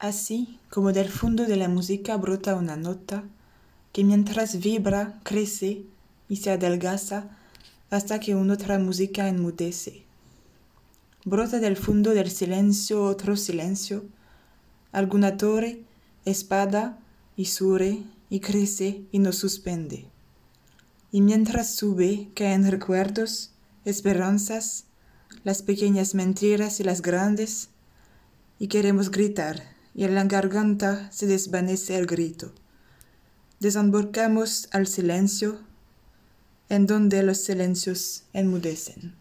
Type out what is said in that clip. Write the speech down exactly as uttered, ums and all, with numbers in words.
Así como del fondo de la música brota una nota, que mientras vibra, crece y se adelgaza hasta que una otra música enmudece. Brota del fondo del silencio otro silencio, alguna torre, espada y sube y crece y nos suspende. Y mientras sube caen recuerdos, esperanzas, las pequeñas mentiras y las grandes, y queremos gritar, y en la garganta se desvanece el grito. Desembarcamos al silencio, en donde los silencios enmudecen.